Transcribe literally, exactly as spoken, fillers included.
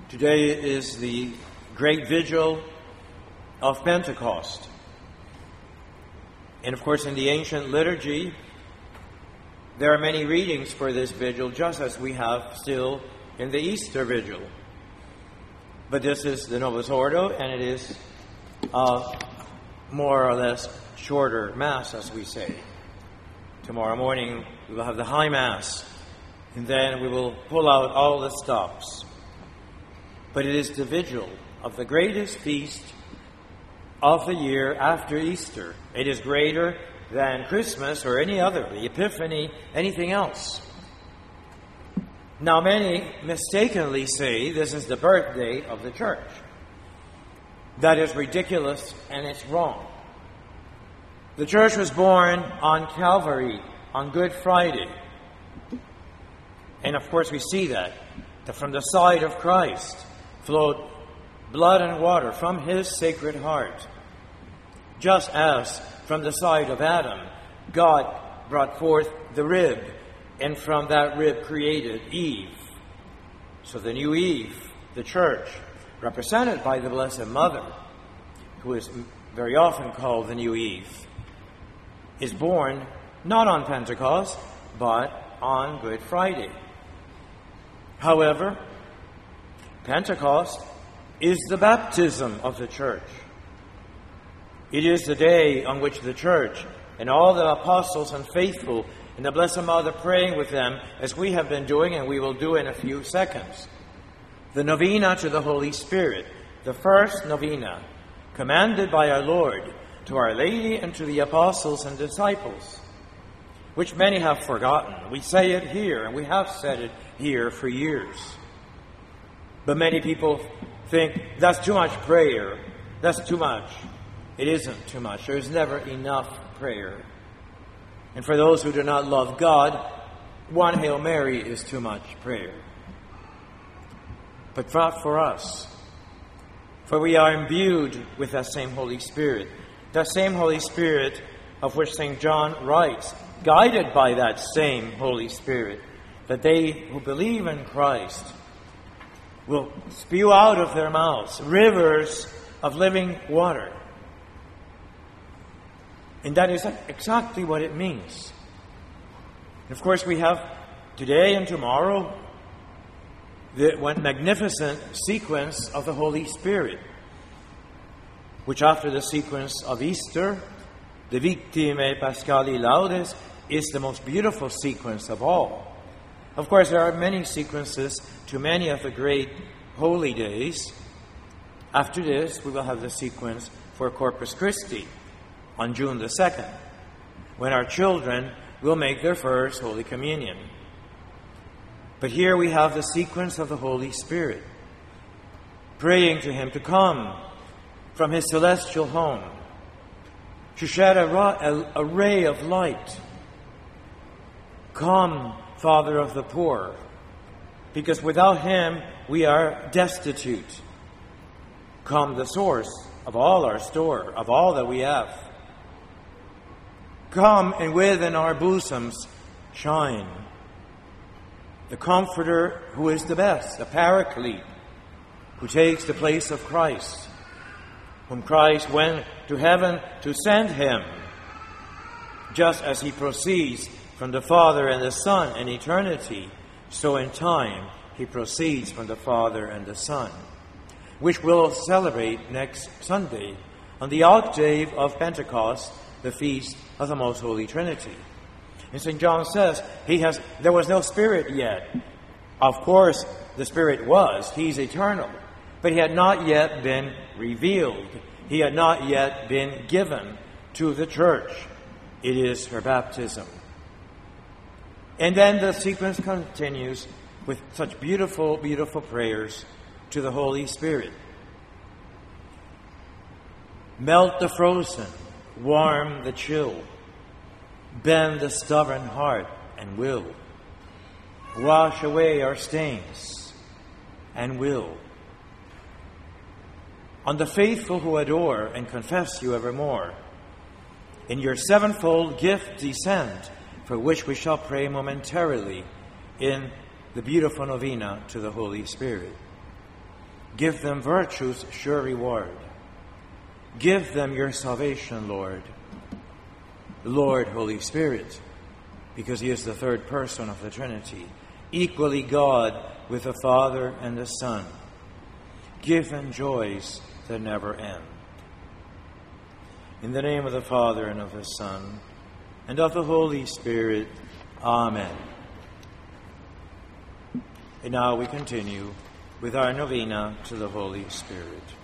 Today is the great vigil of Pentecost. And of course, in the ancient liturgy, there are many readings for this vigil, just as we have still in the Easter vigil. But this is the Novus Ordo, and it is a more or less shorter Mass, as we say. Tomorrow morning, we will have the High Mass, and then we will pull out all the stops. But it is the vigil of the greatest feast of the year after Easter. It is greater than Christmas or any other, the Epiphany, anything else. Now, many mistakenly say this is the birthday of the Church. That is ridiculous, and it's wrong. The Church was born on Calvary, on Good Friday. And of course we see that, that from the side of Christ flowed blood and water from his sacred heart. Just as from the side of Adam, God brought forth the rib, and from that rib created Eve. So the new Eve, the Church, represented by the Blessed Mother, who is very often called the new Eve, is born not on Pentecost, but on Good Friday. However, Pentecost is the baptism of the Church. It is the day on which the Church and all the apostles and faithful and the Blessed Mother praying with them, as we have been doing and we will do in a few seconds, the novena to the Holy Spirit, the first novena, commanded by our Lord to Our Lady and to the apostles and disciples, which many have forgotten. We say it here, and we have said it here for years. But many people think that's too much prayer. That's too much. It isn't too much. There is never enough prayer. And for those who do not love God, one Hail Mary is too much prayer. But not for us. For we are imbued with that same Holy Spirit. That same Holy Spirit of which Saint John writes, guided by that same Holy Spirit, that they who believe in Christ will spew out of their mouths rivers of living water. And that is exactly what it means. And of course, we have today and tomorrow the one magnificent sequence of the Holy Spirit, which after the sequence of Easter, the Victimae Paschali Laudes, is the most beautiful sequence of all. Of course, there are many sequences to many of the great holy days. After this, we will have the sequence for Corpus Christi on June the second, when our children will make their first Holy Communion. But here we have the sequence of the Holy Spirit, praying to Him to come from His celestial home, to shed a, a, a ray of light. Come, Father of the poor, because without Him we are destitute. Come, the source of all our store, of all that we have. Come, and within our bosoms shine the Comforter who is the best, the Paraclete, who takes the place of Christ, whom Christ went to heaven to send Him, just as He proceeds from the Father and the Son in eternity, so in time He proceeds from the Father and the Son, which we'll celebrate next Sunday on the octave of Pentecost, the feast of the Most Holy Trinity. And Saint John says he has there was no Spirit yet. Of course, the Spirit was. He's eternal. But He had not yet been revealed. He had not yet been given to the Church. It is her baptism. And then the sequence continues with such beautiful, beautiful prayers to the Holy Spirit. Melt the frozen, warm the chill, bend the stubborn heart and will, wash away our stains and will. On the faithful who adore and confess You evermore, in Your sevenfold gift descend, for which we shall pray momentarily in the beautiful novena to the Holy Spirit. Give them virtue's sure reward. Give them your salvation, Lord. Lord, Holy Spirit, because he is the third person of the Trinity, equally God with the Father and the Son. Give them joys that never end. In the name of the Father, and of the Son, and of the Holy Spirit. Amen. And now we continue with our novena to the Holy Spirit.